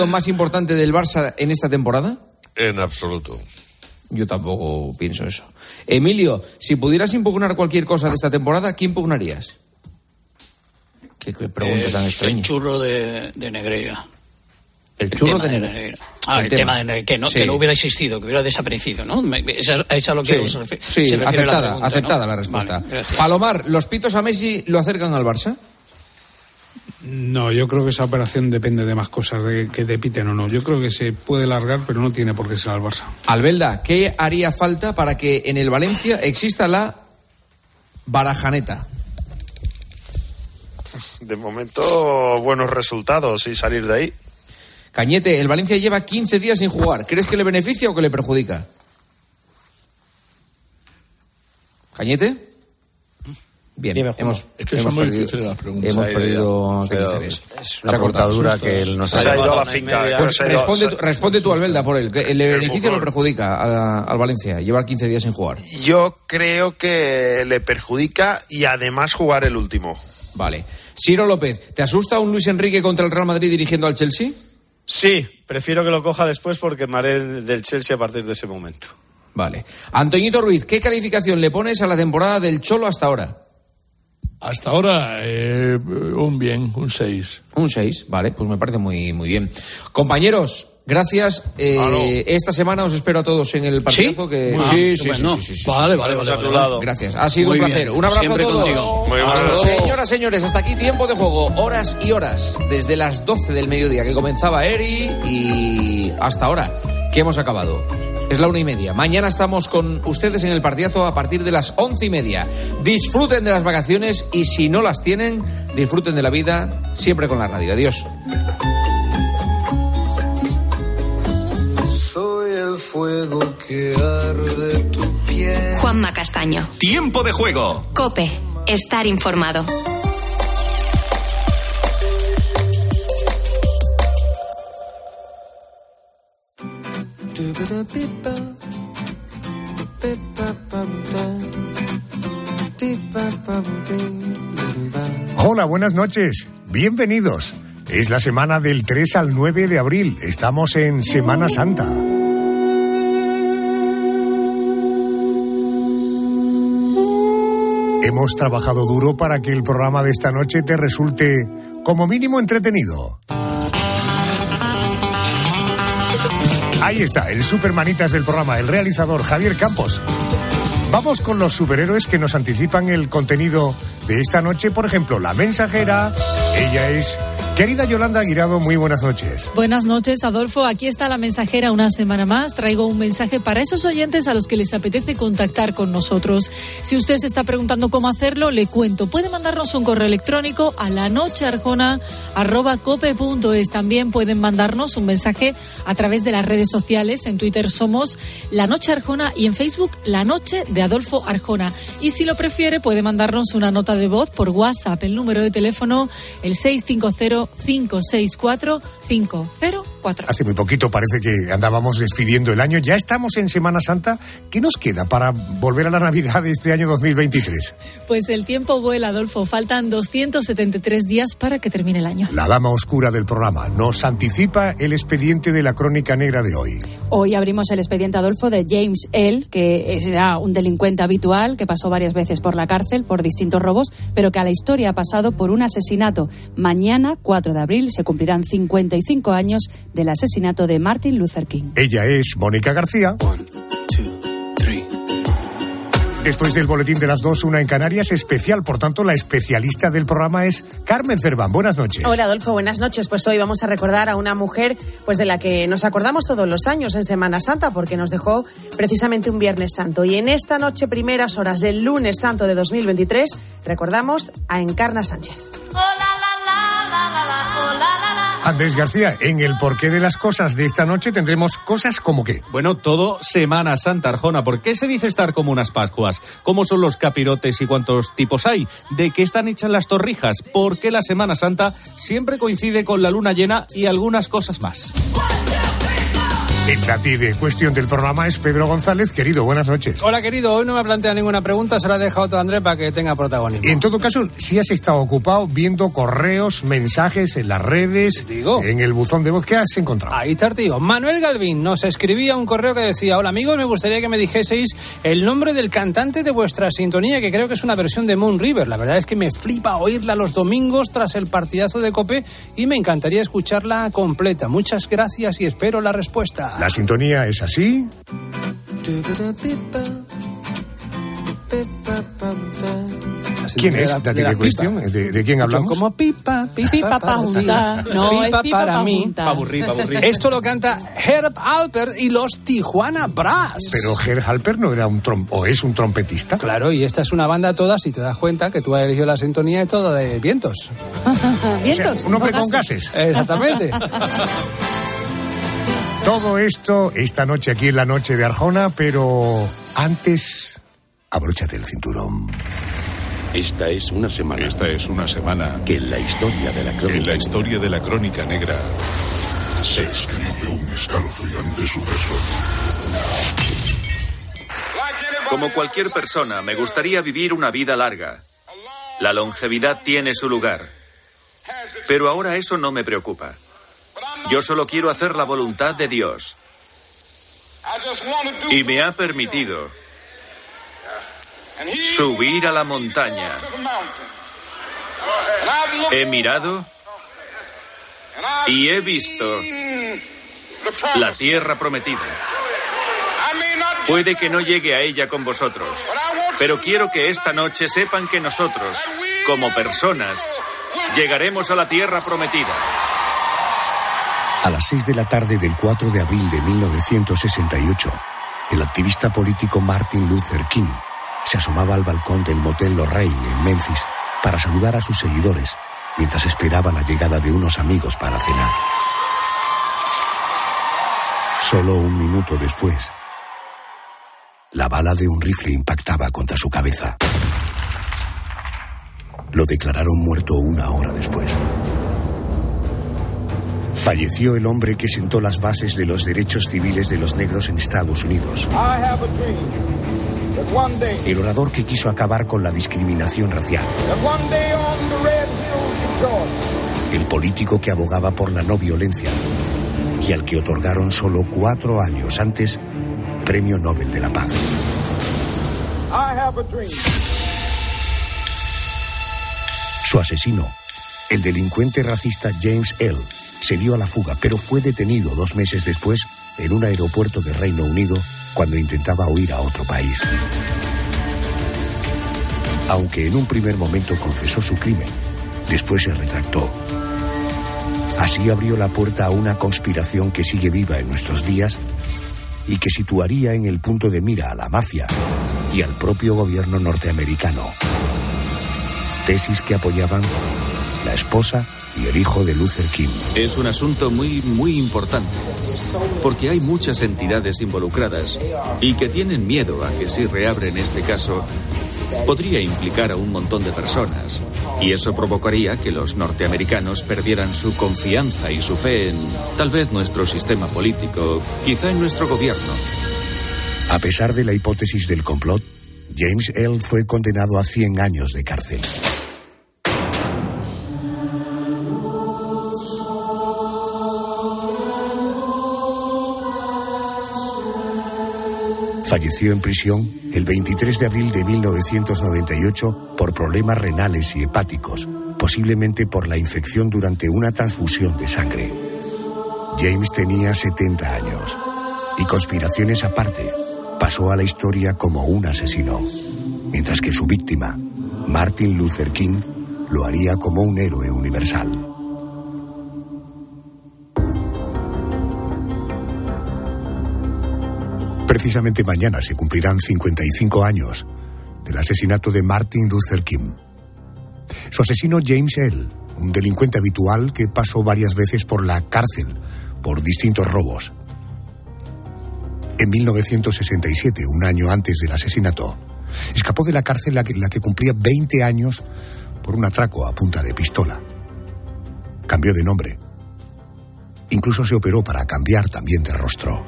más importante del Barça en esta temporada? En absoluto. Yo tampoco pienso eso. Emilio, si pudieras impugnar cualquier cosa de esta temporada, ¿qué impugnarías? Qué pregunta tan extraña. El churro de Negreira. El churro de Negreira. El tema de Negreira, que no hubiera existido, que hubiera desaparecido, ¿no? Esa es a lo que se refiere. Sí, aceptada, pregunta, aceptada, ¿no? La respuesta. Vale, Palomar, ¿los pitos a Messi lo acercan al Barça? No, yo creo que esa operación depende de más cosas, de que te piten o no. Yo creo que se puede largar, pero no tiene por qué ser al Barça. Albelda, ¿qué haría falta para que en el Valencia exista la barajaneta? De momento, buenos resultados y salir de ahí. Cañete, el Valencia lleva 15 días sin jugar. ¿Crees que le beneficia o que le perjudica? ¿Cañete? Bien, hemos perdido es una cortadura que él nos ha ido a la finca. Pues responde tú, Albelda, por él. ¿Le beneficia o le perjudica al Valencia llevar 15 días sin jugar? Yo creo que le perjudica y además jugar el último. Vale. Ciro López, ¿te asusta un Luis Enrique contra el Real Madrid dirigiendo al Chelsea? Sí, prefiero que lo coja después porque me haré del Chelsea a partir de ese momento. Vale. Antoñito Ruiz, ¿qué calificación le pones a la temporada del Cholo hasta ahora? Hasta ahora, un 6. Un 6, vale, pues me parece muy, muy bien. Compañeros, gracias. Esta semana os espero a todos en el partidazo. ¿Sí? Sí. Vale. A tu lado. Gracias, ha sido un placer. Un abrazo siempre a todos. Contigo. Señoras, señores, hasta aquí Tiempo de Juego. Horas y horas, desde las 12 del mediodía que comenzaba Eri y hasta ahora, que hemos acabado. Es la 1:30. Mañana estamos con ustedes en el partidazo a partir de las 11:30. Disfruten de las vacaciones y si no las tienen, disfruten de la vida siempre con la radio. Adiós. Soy el fuego que arde tu piel. Juanma Castaño. Tiempo de Juego. COPE. Estar informado. Hola, buenas noches. Bienvenidos. Es la semana del 3 al 9 de abril. Estamos en Semana Santa. Hemos trabajado duro para que el programa de esta noche te resulte como mínimo entretenido. Ahí está, el supermanitas del programa, el realizador Javier Campos. Vamos con los superhéroes que nos anticipan el contenido de esta noche. Por ejemplo, La Mensajera. Ella es querida Yolanda Guirado. Muy buenas noches. Buenas noches, Adolfo. Aquí está La Mensajera una semana más. Traigo un mensaje para esos oyentes a los que les apetece contactar con nosotros. Si usted se está preguntando cómo hacerlo, le cuento. Puede mandarnos un correo electrónico a lanochearjona@cope.es. También pueden mandarnos un mensaje a través de las redes sociales. En Twitter somos La Noche Arjona y en Facebook La Noche de Adolfo Arjona. Y si lo prefiere, puede mandarnos una nota de voz por WhatsApp. El número de teléfono, el 650-564-504. Hace muy poquito parece que andábamos despidiendo el año. Ya estamos en Semana Santa. ¿Qué nos queda para volver a la Navidad de este año 2023? Pues el tiempo vuela, Adolfo. Faltan 273 días para que termine el año. La dama oscura del programa nos anticipa el expediente de la crónica negra de hoy. Hoy abrimos el expediente, Adolfo, de James L., que era un delincuente habitual que pasó varias veces por la cárcel por distintos robos, pero que a la historia ha pasado por un asesinato. Mañana, 4 de abril, se cumplirán 55 años del asesinato de Martin Luther King. Ella es Mónica García. 1, 2, 3. Después del boletín de las 2, una en Canarias especial. Por tanto, la especialista del programa es Carmen Cerván. Buenas noches. Hola, Adolfo. Buenas noches. Pues hoy vamos a recordar a una mujer pues de la que nos acordamos todos los años en Semana Santa, porque nos dejó precisamente un Viernes Santo. Y en esta noche, primeras horas del Lunes Santo de 2023, recordamos a Encarna Sánchez. Andrés García, en el porqué de las cosas de esta noche tendremos cosas como qué. Bueno, todo Semana Santa, Arjona. ¿Por qué se dice estar como unas Pascuas? ¿Cómo son los capirotes y cuántos tipos hay? ¿De qué están hechas las torrijas? ¿Por qué la Semana Santa siempre coincide con la luna llena y algunas cosas más? El Tati de cuestión del programa es Pedro González. Querido, buenas noches. Hola, querido. Hoy no me ha planteado ninguna pregunta, se la ha dejado todo Andrés para que tenga protagonismo. En todo caso, sí has estado ocupado viendo correos, mensajes en las redes, en el buzón de voz. ¿Qué has encontrado? Ahí está, tío. Manuel Galvín nos escribía un correo que decía: hola, amigos, me gustaría que me dijeseis el nombre del cantante de vuestra sintonía, que creo que es una versión de Moon River. La verdad es que me flipa oírla los domingos tras el partidazo de COPE y me encantaría escucharla completa. Muchas gracias y espero la respuesta. La sintonía es así. ¿Quién es? ¿De cuestión? ¿De quién hablamos? Como pipa pa' juntar. No, es pipa para pa' mí. juntar. Pa' aburrir. Esto lo canta Herb Alpert y los Tijuana Brass. Pero Herb Alpert no era o es un trompetista. Claro, y esta es una banda toda, si te das cuenta, que tú has elegido la sintonía y todo de vientos. ¿Vientos? O sea, un hombre con gases. Exactamente. Todo esto esta noche aquí en la noche de Arjona, pero antes, abróchate el cinturón. Esta es una semana que en la historia de la crónica, negra se escribió un escalofriante suceso. Como cualquier persona, me gustaría vivir una vida larga. La longevidad tiene su lugar. Pero ahora eso no me preocupa. Yo solo quiero hacer la voluntad de Dios. Y me ha permitido subir a la montaña. He mirado y he visto la tierra prometida. Puede que no llegue a ella con vosotros, pero quiero que esta noche sepan que nosotros, como personas, llegaremos a la tierra prometida. A las 6 de la tarde del 4 de abril de 1968, el activista político Martin Luther King se asomaba al balcón del motel Lorraine en Memphis para saludar a sus seguidores mientras esperaba la llegada de unos amigos para cenar. Solo un minuto después, la bala de un rifle impactaba contra su cabeza. Lo declararon muerto una hora después. Falleció el hombre que sentó las bases de los derechos civiles de los negros en Estados Unidos. El orador que quiso acabar con la discriminación racial. El político que abogaba por la no violencia y al que otorgaron solo 4 años antes Premio Nobel de la Paz. Su asesino, el delincuente racista James L., se dio a la fuga, pero fue detenido 2 meses después en un aeropuerto de Reino Unido cuando intentaba huir a otro país. Aunque en un primer momento confesó su crimen, después se retractó. Así abrió la puerta a una conspiración que sigue viva en nuestros días y que situaría en el punto de mira a la mafia y al propio gobierno norteamericano. Tesis que apoyaban la esposa y el hijo de Luther King. Es un asunto muy importante, porque hay muchas entidades involucradas y que tienen miedo a que si reabren este caso, podría implicar a un montón de personas. Y eso provocaría que los norteamericanos perdieran su confianza y su fe en, tal vez, nuestro sistema político, quizá en nuestro gobierno. A pesar de la hipótesis del complot, James L. fue condenado a 100 años de cárcel. Falleció en prisión el 23 de abril de 1998 por problemas renales y hepáticos, posiblemente por la infección durante una transfusión de sangre. James tenía 70 años y, conspiraciones aparte, pasó a la historia como un asesino, mientras que su víctima, Martin Luther King, lo haría como un héroe universal. Precisamente mañana se cumplirán 55 años del asesinato de Martin Luther King. Su asesino, James L., un delincuente habitual que pasó varias veces por la cárcel por distintos robos. En 1967, un año antes del asesinato, escapó de la cárcel la que cumplía 20 años por un atraco a punta de pistola. Cambió de nombre. Incluso se operó para cambiar también de rostro.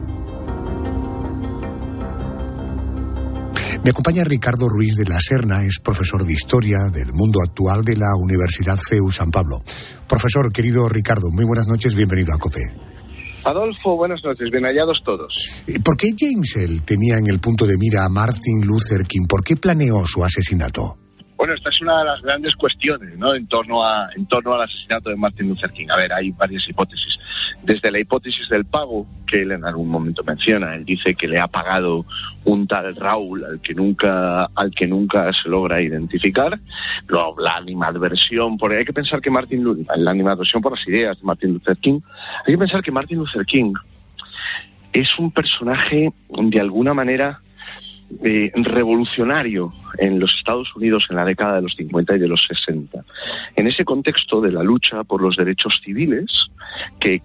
Me acompaña Ricardo Ruiz de la Serna, es profesor de Historia del Mundo Actual de la Universidad CEU San Pablo. Profesor, querido Ricardo, muy buenas noches, bienvenido a COPE. Adolfo, buenas noches, bien hallados todos. ¿Por qué James L. tenía en el punto de mira a Martin Luther King? ¿Por qué planeó su asesinato? Bueno, esta es una de las grandes cuestiones, ¿no?, en torno al asesinato de Martin Luther King. A ver, hay varias hipótesis. Desde la hipótesis del pago, que él en algún momento menciona, él dice que le ha pagado un tal Raúl al que nunca se logra identificar. Luego, la animadversión, porque hay que pensar que la animadversión por las ideas de Martin Luther King, hay que pensar que Martin Luther King es un personaje de alguna manera revolucionario en los Estados Unidos en la década de los 50 y de los 60. En ese contexto de la lucha por los derechos civiles, que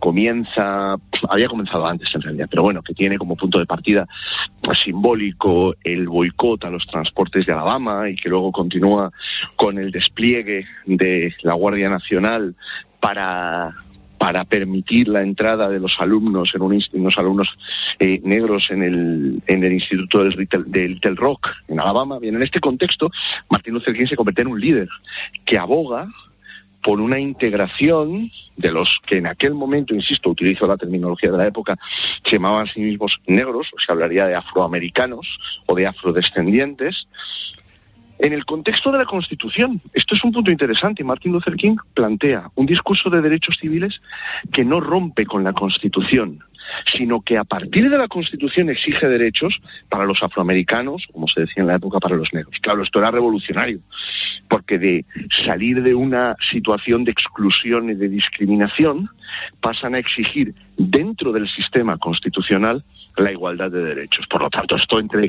había comenzado antes en realidad, pero bueno, que tiene como punto de partida simbólico el boicot a los transportes de Alabama y que luego continúa con el despliegue de la Guardia Nacional para permitir la entrada de los alumnos unos alumnos negros en el Instituto del Little Rock en Alabama. Bien, en este contexto, Martin Luther King se convierte en un líder que aboga por una integración de los que en aquel momento, insisto, utilizo la terminología de la época, se llamaban a sí mismos negros, o se hablaría de afroamericanos o de afrodescendientes, en el contexto de la Constitución. Esto es un punto interesante. Martin Luther King plantea un discurso de derechos civiles que no rompe con la Constitución, sino que a partir de la Constitución exige derechos para los afroamericanos, como se decía en la época, para los negros. Claro, esto era revolucionario, porque de salir de una situación de exclusión y de discriminación, pasan a exigir dentro del sistema constitucional la igualdad de derechos. Por lo tanto, esto entre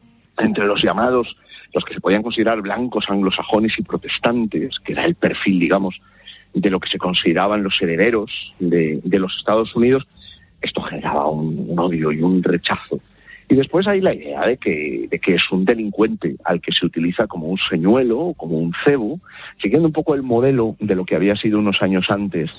los llamados, los que se podían considerar blancos, anglosajones y protestantes, que era el perfil, digamos, de lo que se consideraban los herederos de los Estados Unidos, esto generaba un odio y un rechazo. Y después hay la idea de que es un delincuente al que se utiliza como un señuelo, como un cebo, siguiendo un poco el modelo de lo que había sido unos años antes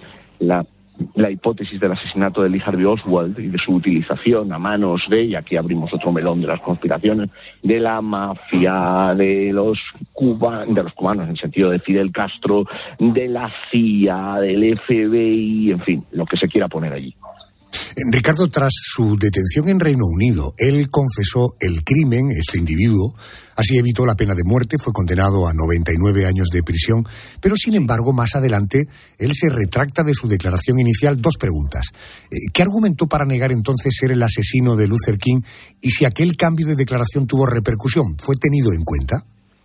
la hipótesis del asesinato de Lee Harvey Oswald y de su utilización a manos y aquí abrimos otro melón de las conspiraciones, de la mafia, de los cubanos, en el sentido de Fidel Castro, de la CIA, del FBI, en fin, lo que se quiera poner allí. Ricardo, tras su detención en Reino Unido, él confesó el crimen, este individuo, así evitó la pena de muerte, fue condenado a 99 años de prisión, pero sin embargo, más adelante, él se retracta de su declaración inicial. Dos preguntas. ¿Qué argumentó para negar entonces ser el asesino de Luther King y si aquel cambio de declaración tuvo repercusión? ¿Fue tenido en cuenta?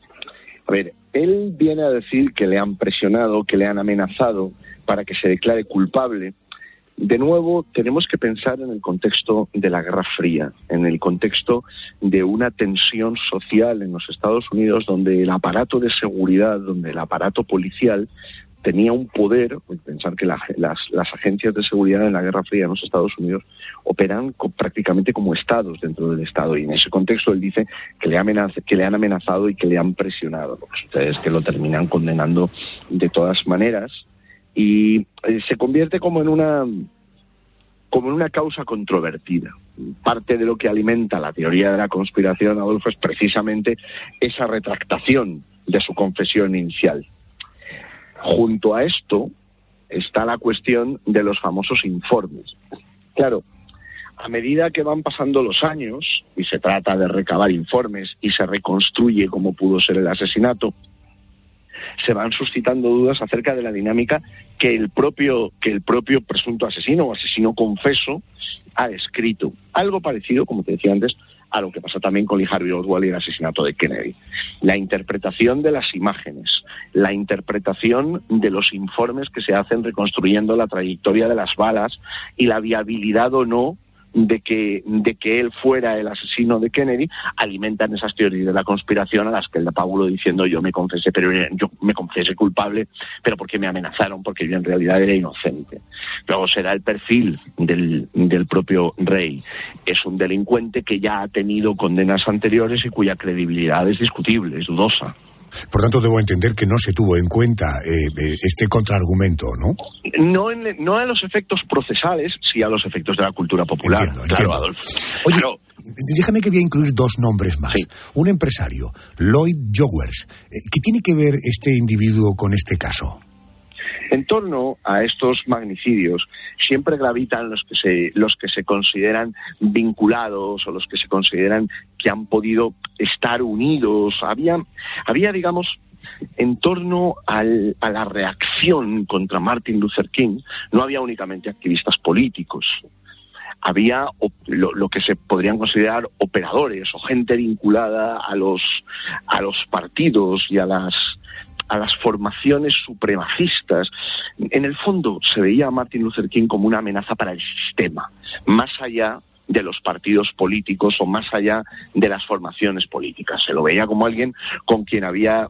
A ver, él viene a decir que le han presionado, que le han amenazado para que se declare culpable. De nuevo, tenemos que pensar en el contexto de la Guerra Fría, en el contexto de una tensión social en los Estados Unidos donde el aparato de seguridad, donde el aparato policial tenía un poder. Pensar que las agencias de seguridad en la Guerra Fría en los Estados Unidos operan prácticamente como estados dentro del Estado, y en ese contexto él dice que le han amenazado y que le han presionado. Lo que sucede es que lo terminan condenando de todas maneras. Y se convierte como en una causa controvertida. Parte de lo que alimenta la teoría de la conspiración, Adolfo, es precisamente esa retractación de su confesión inicial. Junto a esto está la cuestión de los famosos informes. Claro, a medida que van pasando los años y se trata de recabar informes y se reconstruye cómo pudo ser el asesinato, se van suscitando dudas acerca de la dinámica que el propio presunto asesino o asesino confeso ha descrito. Algo parecido, como te decía antes, a lo que pasa también con Lee Harvey Oswald y el asesinato de Kennedy. La interpretación de las imágenes, la interpretación de los informes que se hacen reconstruyendo la trayectoria de las balas y la viabilidad o no de que él fuera el asesino de Kennedy, alimentan esas teorías de la conspiración a las que él da pábulo diciendo yo me confesé culpable, pero porque me amenazaron, porque yo en realidad era inocente. Luego será el perfil del propio rey. Es un delincuente que ya ha tenido condenas anteriores y cuya credibilidad es discutible, es dudosa. Por tanto, debo entender que no se tuvo en cuenta este contraargumento, ¿no? No a los efectos procesales, sí a los efectos de la cultura popular. Entiendo. Adolfo. Oye, déjame que voy a incluir dos nombres más. Sí. Un empresario, Lloyd Jowers. ¿Qué tiene que ver este individuo con este caso? En torno a estos magnicidios siempre gravitan los que se consideran vinculados o los que se consideran que han podido estar unidos. Había digamos, en torno a la reacción contra Martin Luther King, no había únicamente activistas políticos. Había lo que se podrían considerar operadores o gente vinculada a los partidos y a las formaciones supremacistas. En el fondo se veía a Martin Luther King como una amenaza para el sistema, más allá de los partidos políticos o más allá de las formaciones políticas. Se lo veía como alguien con quien había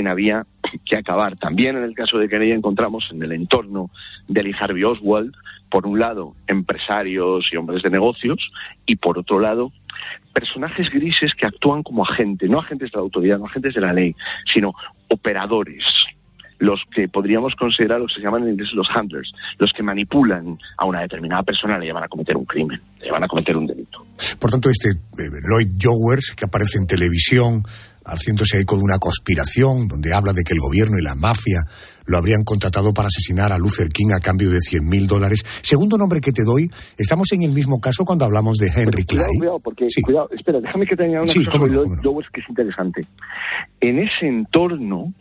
que acabar. También en el caso de Kennedy encontramos en el entorno de Lee Harvey Oswald, por un lado, empresarios y hombres de negocios, y por otro lado, personajes grises que actúan como agentes, no agentes de la autoridad, no agentes de la ley, sino operadores, los que podríamos considerar lo que se llaman en inglés los handlers, los que manipulan a una determinada persona, le llevan a cometer un crimen, le llevan a cometer un delito. Por tanto, Lloyd Jowers, que aparece en televisión haciéndose eco de una conspiración donde habla de que el gobierno y la mafia lo habrían contratado para asesinar a Luther King a cambio de $100,000. Segundo nombre que te doy, estamos en el mismo caso cuando hablamos de Henry Clay. Cuidado, espera, déjame que te añada una cosa sobre Lloyd Jowers que es interesante. En ese entorno,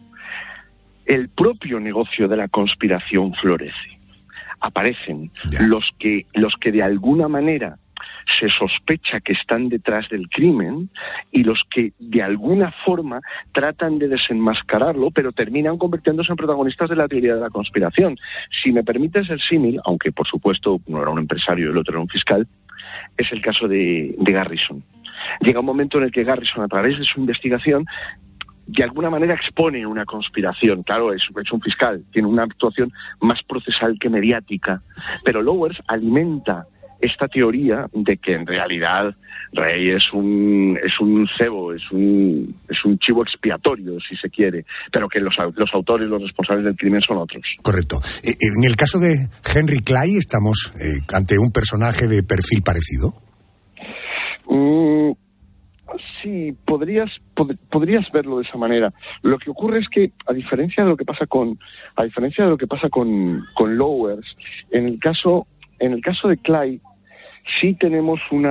el propio negocio de la conspiración florece. Aparecen los que de alguna manera se sospecha que están detrás del crimen y los que de alguna forma tratan de desenmascararlo, pero terminan convirtiéndose en protagonistas de la teoría de la conspiración. Si me permites el símil, aunque por supuesto uno era un empresario y el otro era un fiscal, es el caso de Garrison. Llega un momento en el que Garrison, a través de su investigación, de alguna manera expone una conspiración. Claro, es un fiscal, tiene una actuación más procesal que mediática, pero Lowers alimenta esta teoría de que en realidad Rey es un cebo, es un chivo expiatorio, si se quiere, pero que los autores, los responsables del crimen son otros. Correcto. En el caso de Henry Clay, ¿estamos ante un personaje de perfil parecido? Sí, podrías verlo de esa manera. Lo que ocurre es que, a diferencia de lo que pasa con Lowers, en el caso de Clay, sí tenemos un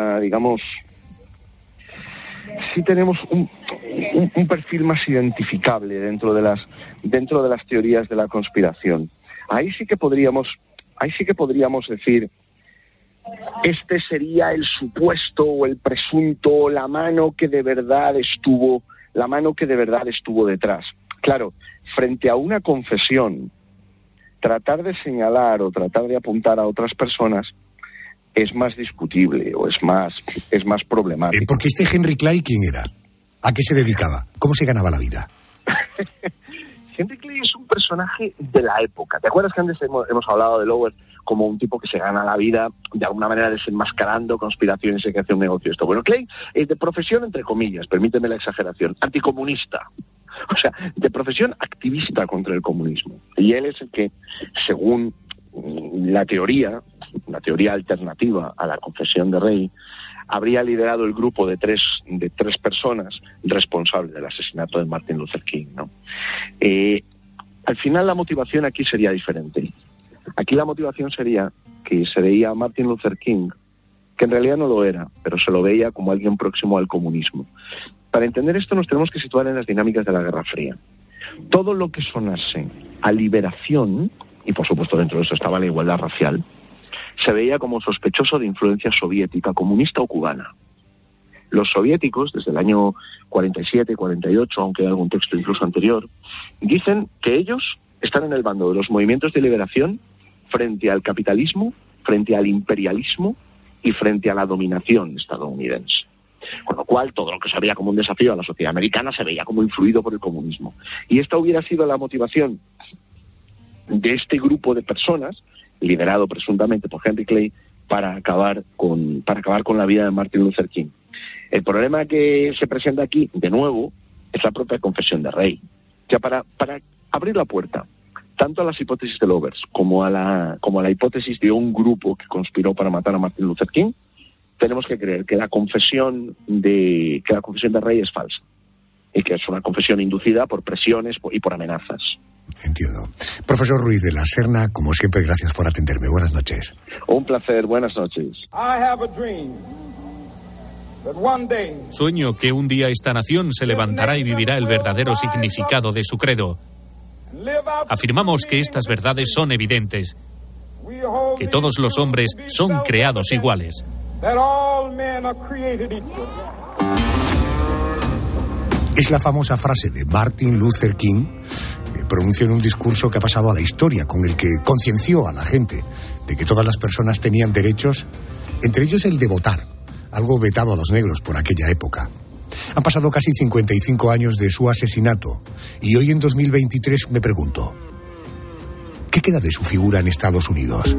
perfil más identificable dentro de las teorías de la conspiración. Ahí sí que podríamos decir, este sería el supuesto o el presunto, la mano que de verdad estuvo detrás. Claro, frente a una confesión, tratar de señalar o tratar de apuntar a otras personas es más discutible o es más problemático. Porque Henry Clay, ¿quién era? ¿A qué se dedicaba? ¿Cómo se ganaba la vida? Henry Clay es un personaje de la época. ¿Te acuerdas que antes hemos hablado de Lowers como un tipo que se gana la vida de alguna manera desenmascarando conspiraciones y que hace un negocio esto? Bueno, Clay es de profesión, entre comillas, permíteme la exageración, anticomunista. O sea, de profesión activista contra el comunismo. Y él es el que, según la teoría alternativa a la confesión de Rey, habría liderado el grupo de tres personas responsables del asesinato de Martin Luther King, ¿no? Al final la motivación aquí sería diferente. Aquí la motivación sería que se veía a Martin Luther King, que en realidad no lo era, pero se lo veía como alguien próximo al comunismo. Para entender esto nos tenemos que situar en las dinámicas de la Guerra Fría. Todo lo que sonase a liberación, y por supuesto dentro de eso estaba la igualdad racial, se veía como sospechoso de influencia soviética, comunista o cubana. Los soviéticos, desde el año 47, 48, aunque hay algún texto incluso anterior, dicen que ellos están en el bando de los movimientos de liberación frente al capitalismo, frente al imperialismo y frente a la dominación estadounidense. Con lo cual, todo lo que se veía como un desafío a la sociedad americana se veía como influido por el comunismo. Y esta hubiera sido la motivación de este grupo de personas, liderado presuntamente por Henry Clay, para acabar con la vida de Martin Luther King. El problema que se presenta aquí, de nuevo, es la propia confesión de rey. Ya para abrir la puerta tanto a las hipótesis de Lovers como a la hipótesis de un grupo que conspiró para matar a Martin Luther King, tenemos que creer que la confesión de rey es falsa y que es una confesión inducida por presiones y por amenazas. Entiendo. Profesor Ruiz de la Serna, como siempre, gracias por atenderme. Buenas noches. Un placer, buenas noches. Sueño que un día esta nación se levantará y vivirá el verdadero significado de su credo. Afirmamos que estas verdades son evidentes, que todos los hombres son creados iguales. Es la famosa frase de Martin Luther King, que pronunció en un discurso que ha pasado a la historia, con el que concienció a la gente de que todas las personas tenían derechos, entre ellos el de votar, algo vetado a los negros por aquella época. Han pasado casi 55 años de su asesinato y hoy en 2023 me pregunto, ¿qué queda de su figura en Estados Unidos?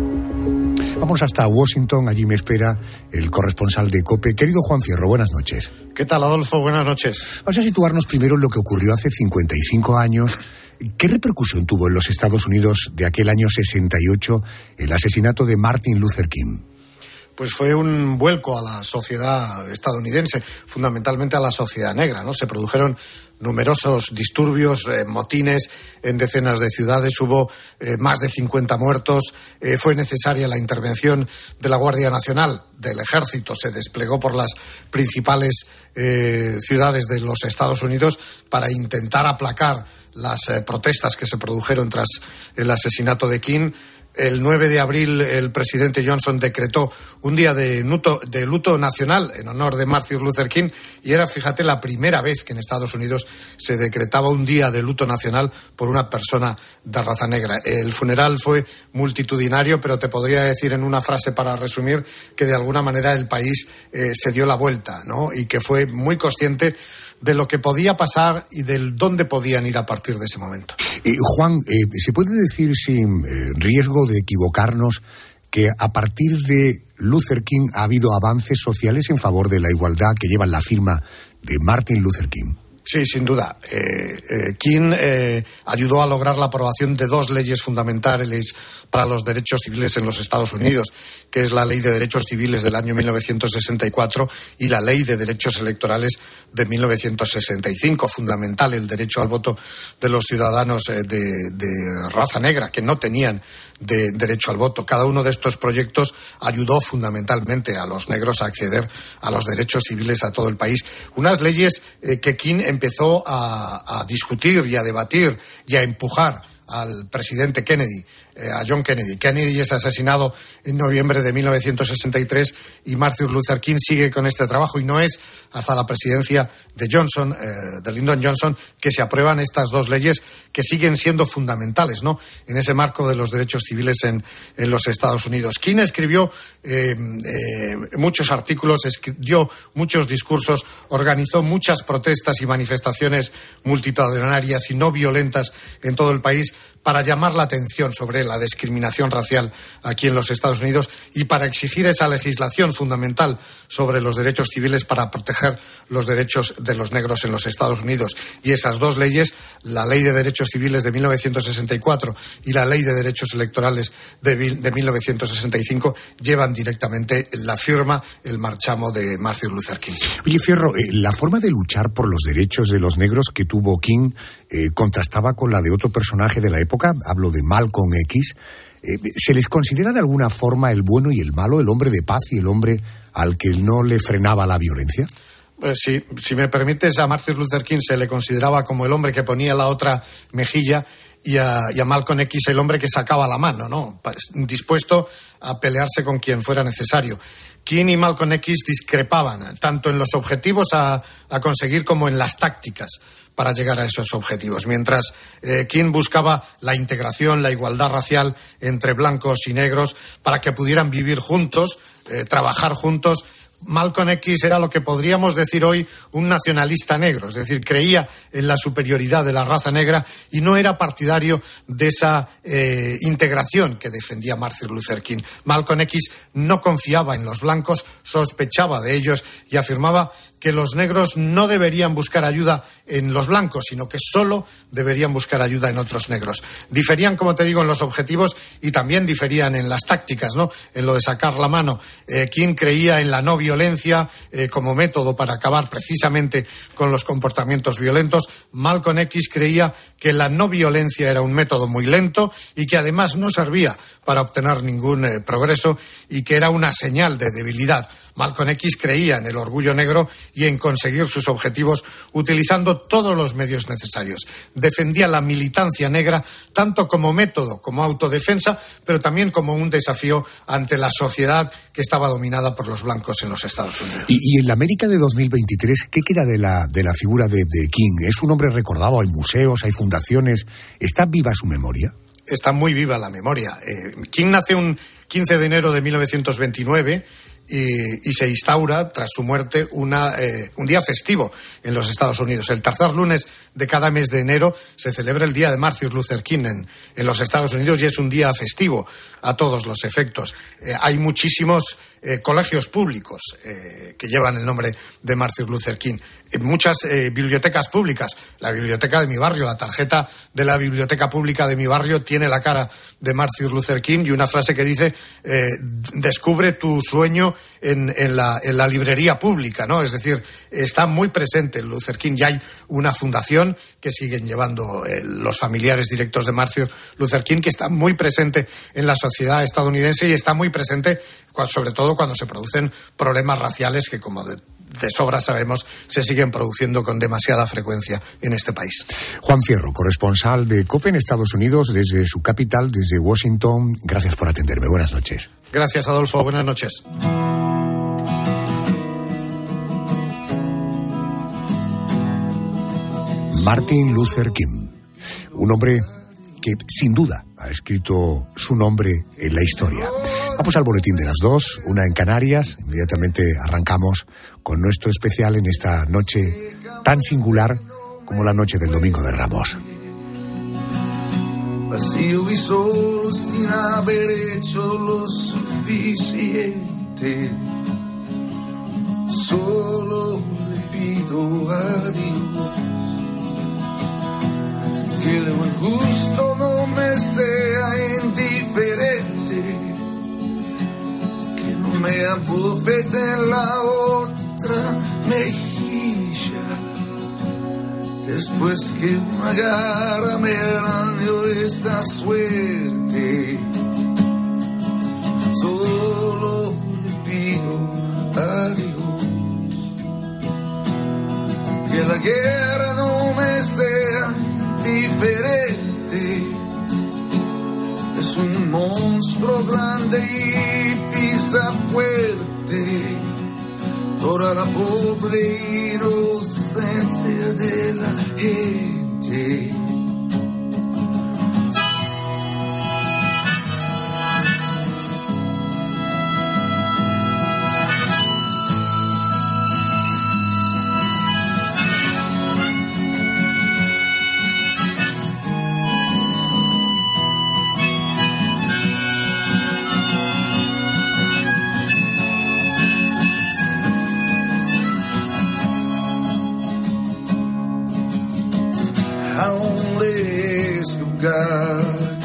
Vamos hasta Washington, allí me espera el corresponsal de COPE. Querido Juan Fierro, buenas noches. ¿Qué tal, Adolfo? Buenas noches. Vamos a situarnos primero en lo que ocurrió hace 55 años. ¿Qué repercusión tuvo en los Estados Unidos de aquel año 68 el asesinato de Martin Luther King? Pues fue un vuelco a la sociedad estadounidense, fundamentalmente a la sociedad negra, ¿no? Se produjeron numerosos disturbios, motines en decenas de ciudades, hubo más de 50 muertos, fue necesaria la intervención de la Guardia Nacional, del Ejército, se desplegó por las principales ciudades de los Estados Unidos para intentar aplacar las protestas que se produjeron tras el asesinato de King. El 9 de abril el presidente Johnson decretó un día de luto nacional en honor de Martin Luther King y era, fíjate, la primera vez que en Estados Unidos se decretaba un día de luto nacional por una persona de raza negra. El funeral fue multitudinario, pero te podría decir en una frase para resumir que de alguna manera el país se dio la vuelta, ¿no? Y que fue muy consciente de lo que podía pasar y de dónde podían ir a partir de ese momento. Juan, ¿se puede decir sin riesgo de equivocarnos que a partir de Luther King ha habido avances sociales en favor de la igualdad que llevan la firma de Martin Luther King? Sí, sin duda. King ayudó a lograr la aprobación de dos leyes fundamentales para los derechos civiles en los Estados Unidos, que es la Ley de Derechos Civiles del año 1964 y la Ley de Derechos Electorales de 1965. Fundamental el derecho al voto de los ciudadanos de raza negra, que no tenían de derecho al voto. Cada uno de estos proyectos ayudó fundamentalmente a los negros a acceder a los derechos civiles a todo el país. Unas leyes que King empezó a discutir y a debatir y a empujar al presidente Kennedy, a John Kennedy. Kennedy es asesinado en noviembre de 1963 y Martin Luther King sigue con este trabajo y no es hasta la presidencia de Johnson, de Lyndon Johnson, que se aprueban estas dos leyes que siguen siendo fundamentales, ¿no?, en ese marco de los derechos civiles en los Estados Unidos. King escribió muchos artículos, dio muchos discursos, organizó muchas protestas y manifestaciones multitudinarias y no violentas en todo el país para llamar la atención sobre la discriminación racial aquí en los Estados Unidos y para exigir esa legislación fundamental sobre los derechos civiles para proteger los derechos de los negros en los Estados Unidos. Y esas dos leyes, la Ley de Derechos Civiles de 1964 y la Ley de Derechos Electorales de 1965, llevan directamente la firma, el marchamo de Martin Luther King. Oye, Fierro, la forma de luchar por los derechos de los negros que tuvo King contrastaba con la de otro personaje de la época, hablo de Malcolm X. ¿Se les considera de alguna forma el bueno y el malo, el hombre de paz y el hombre al que no le frenaba la violencia? Sí, si me permites, a Martin Luther King se le consideraba como el hombre que ponía la otra mejilla y a Malcolm X el hombre que sacaba la mano, ¿no?, dispuesto a pelearse con quien fuera necesario. King y Malcolm X discrepaban tanto en los objetivos a conseguir como en las tácticas para llegar a esos objetivos. Mientras King buscaba la integración, la igualdad racial entre blancos y negros para que pudieran vivir juntos, trabajar juntos, Malcolm X era lo que podríamos decir hoy un nacionalista negro, es decir, creía en la superioridad de la raza negra y no era partidario de esa integración que defendía Martin Luther King. Malcolm X no confiaba en los blancos, sospechaba de ellos y afirmaba que los negros no deberían buscar ayuda en los blancos, sino que solo deberían buscar ayuda en otros negros. Diferían, como te digo, en los objetivos y también diferían en las tácticas, ¿no? En lo de sacar la mano. King creía en la no violencia como método para acabar precisamente con los comportamientos violentos. Malcolm X creía que la no violencia era un método muy lento y que además no servía para obtener ningún progreso y que era una señal de debilidad. Malcolm X creía en el orgullo negro y en conseguir sus objetivos utilizando todos los medios necesarios. Defendía la militancia negra tanto como método, como autodefensa, pero también como un desafío ante la sociedad que estaba dominada por los blancos en los Estados Unidos. Y en la América de 2023, ¿qué queda de la figura de King? ¿Es un hombre recordado? ¿Hay museos, hay fundaciones? ¿Está viva su memoria? Está muy viva la memoria. King nace un 15 de enero de 1929 y se instaura, tras su muerte, un día festivo en los Estados Unidos. El tercer lunes de cada mes de enero se celebra el día de Martin Luther King en los Estados Unidos y es un día festivo a todos los efectos. Hay muchísimos colegios públicos que llevan el nombre de Martin Luther King. Muchas bibliotecas públicas. La biblioteca de mi barrio, la tarjeta de la biblioteca pública de mi barrio tiene la cara de Martin Luther King y una frase que dice descubre tu sueño en la librería pública, ¿no? Es decir, está muy presente Luther King y hay una fundación que siguen llevando los familiares directos de Martin Luther King, que está muy presente en la sociedad estadounidense y está muy presente sobre todo cuando se producen problemas raciales que, como de sobra sabemos, se siguen produciendo con demasiada frecuencia en este país. Juan Fierro, corresponsal de COPE en Estados Unidos, desde su capital, desde Washington. Gracias por atenderme. Buenas noches. Gracias, Adolfo. Buenas noches. Martin Luther King, un hombre que sin duda ha escrito su nombre en la historia. Vamos al boletín de las 2, una en Canarias. Inmediatamente arrancamos con nuestro especial en esta noche tan singular como la noche del Domingo de Ramos. Vacío y solo sin haber hecho lo suficiente. Solo le pido a Dios que lo injusto no me sea indiferente, que no me abofete en la otra mejilla, después que una garra me arañó esta suerte. Solo le pido a Dios que la guerra no me sea diferente. Es un monstruo grande y pisa fuerte toda la pobre inocencia de la gente. God,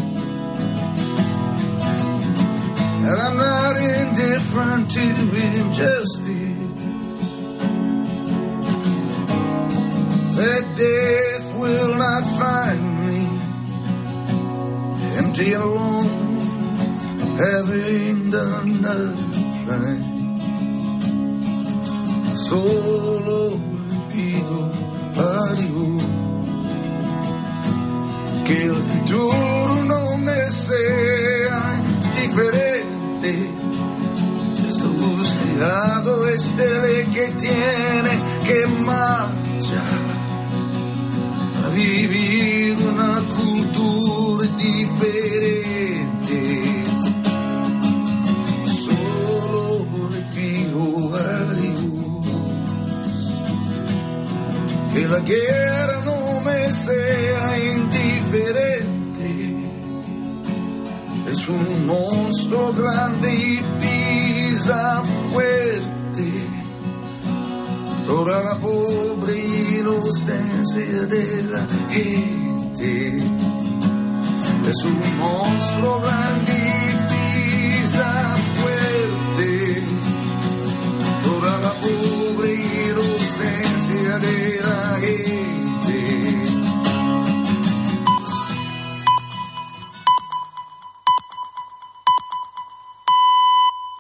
and I'm not indifferent to injustice, that death will not find me empty and alone, having done nothing. Solo pido a Dios que el futuro no me sea diferente. Desahuciado es el que tiene que marchar a vivir una cultura diferente. Solo le pido a Dios que la guerra no me sea indiferente. Es un monstruo grande y pisa fuerte l'ausencia de la gente. Es un monstruo grande y pisa